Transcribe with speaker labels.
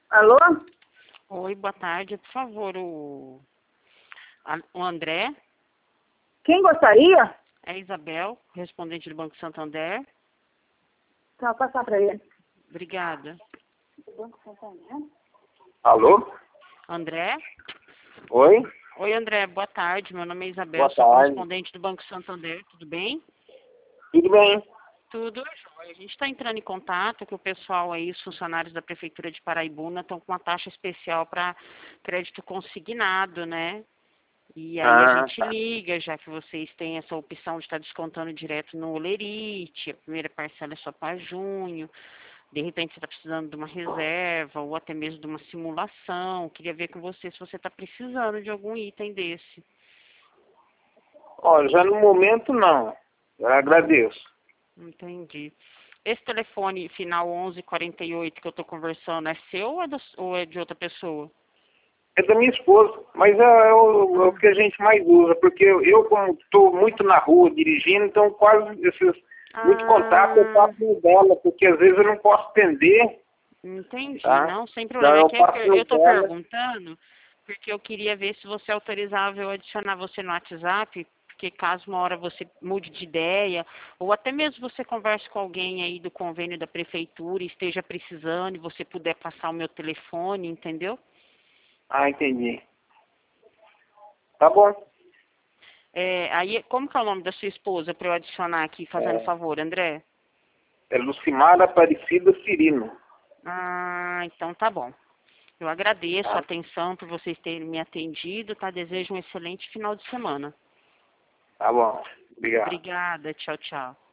Speaker 1: Alô?
Speaker 2: Oi, boa tarde. Por favor, o André,
Speaker 1: Quem gostaria?
Speaker 2: é Isabel, respondente do Banco Santander.
Speaker 1: Tá, passar para ele.
Speaker 2: Obrigada.
Speaker 3: Alô?
Speaker 2: André?
Speaker 3: Oi?
Speaker 2: Oi, André, boa tarde. Meu nome é Isabel,
Speaker 3: Boa
Speaker 2: sou
Speaker 3: tarde.
Speaker 2: correspondente do Banco Santander. Tudo bem?
Speaker 3: Tudo bem?
Speaker 2: Tudo jóia. A gente está entrando em contato com o pessoal aí, os funcionários da Prefeitura de Paraibuna estão com uma taxa especial para crédito consignado, né? E aí a gente
Speaker 3: Tá.
Speaker 2: liga, já que vocês têm essa opção de estar descontando direto no Olerite, a primeira parcela é só para junho, de repente você está precisando de uma reserva ou até mesmo de uma simulação. Queria ver com você se você está precisando de algum item desse.
Speaker 3: Olha, já no momento não. Eu agradeço.
Speaker 2: Entendi. Esse telefone final 1148 que eu estou conversando é seu ou é de outra pessoa?
Speaker 3: É da minha esposa, mas é o que a gente mais usa, porque eu como estou muito na rua dirigindo, então quase muito contato eu faço no dela, porque às vezes eu não posso atender,
Speaker 2: Entendi,
Speaker 3: tá?
Speaker 2: não, sem
Speaker 3: Então
Speaker 2: problema. É
Speaker 3: eu
Speaker 2: que
Speaker 3: passo
Speaker 2: eu
Speaker 3: no
Speaker 2: estou
Speaker 3: dela.
Speaker 2: perguntando porque eu queria ver se você autorizava eu adicionar você no WhatsApp, porque caso uma hora você mude de ideia, ou até mesmo você converse com alguém aí do convênio da prefeitura e esteja precisando e você puder passar o meu telefone, entendeu?
Speaker 3: Ah, entendi. Tá bom.
Speaker 2: Aí, como que é o nome da sua esposa para eu adicionar aqui, fazendo
Speaker 3: É,
Speaker 2: favor, André?
Speaker 3: é Lucimara Aparecida Cirino.
Speaker 2: Ah, então tá bom. Eu agradeço a
Speaker 3: Tá?
Speaker 2: atenção por vocês terem me atendido, tá? Desejo um excelente final de semana.
Speaker 3: Tá bom. Obrigado.
Speaker 2: Obrigada, tchau, tchau.